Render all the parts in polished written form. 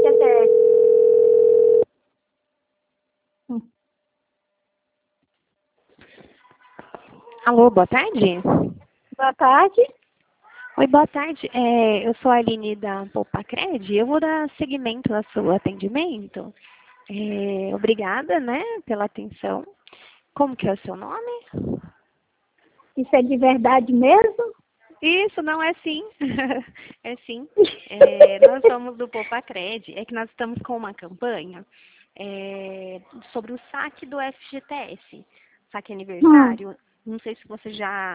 Tá certo. Alô, boa tarde. Boa tarde. Oi, boa tarde. Eu sou a Aline da Poupacred. Eu vou dar seguimento ao seu atendimento. Obrigada, né, pela atenção. Como que é o seu nome? Isso é de verdade mesmo? Isso, não é sim. É sim. Nós somos do Poupacred. É que nós estamos com uma campanha sobre o saque do FGTS. Saque aniversário. Não sei se você já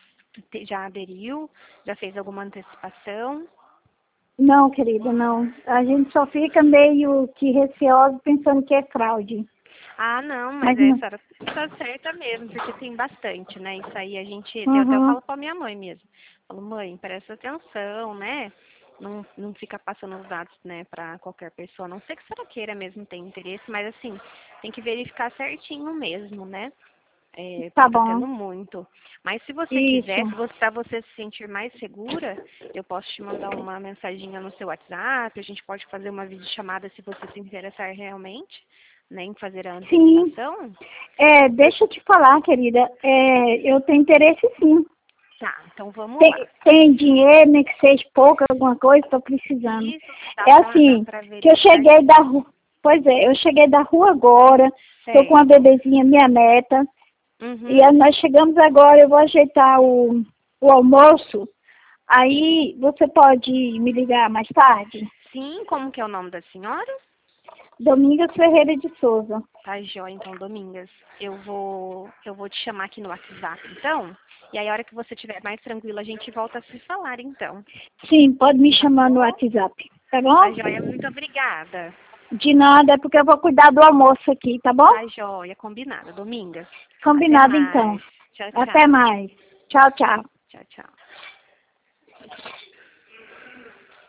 aderiu, já fez alguma antecipação. Não, querida, não. A gente só fica meio que receoso pensando que é fraude. Ah, não, mas Mas não. essa tá certa mesmo, porque tem bastante, né? Isso aí eu até Uhum. falo pra minha mãe mesmo. Falo, mãe, presta atenção, né? Não fica passando os dados, né, pra qualquer pessoa. A não sei que a senhora queira mesmo ter interesse, mas assim, tem que verificar certinho mesmo, né? Tá Porque tá bom. tendo muito. Mas se você quiser, Isso. para você se sentir mais segura, eu posso te mandar uma mensaginha no seu WhatsApp, a gente pode fazer uma videochamada se você se interessar realmente, né, em fazer a Sim. antecipação. Deixa eu te falar, querida. Eu tenho interesse sim. Tá, então vamos lá. Tem dinheiro, nem que seja pouco, alguma coisa, estou precisando. Isso, É dá assim, pra que eu verificar. cheguei da rua. Pois é, eu cheguei da rua agora, estou com uma Certo. bebezinha, minha neta, e Uhum. aí nós chegamos agora, eu vou ajeitar o almoço. Aí você pode me ligar mais tarde? Sim, como que é o nome da senhora? Domingas Ferreira de Souza. Tá, joia, então, Domingas. Eu vou te chamar aqui no WhatsApp, então. E aí, a hora que você estiver mais tranquila, a gente volta a se falar, então. Sim, pode me Tá chamar no bom? WhatsApp, tá Tá, bom? joia, muito obrigada. De nada, é porque eu vou cuidar do almoço aqui, tá bom? Tá, joia, combinada. Domingas. Até Combinado então. mais. Tchau, Até tchau. mais. Tchau, tchau. Tchau, tchau.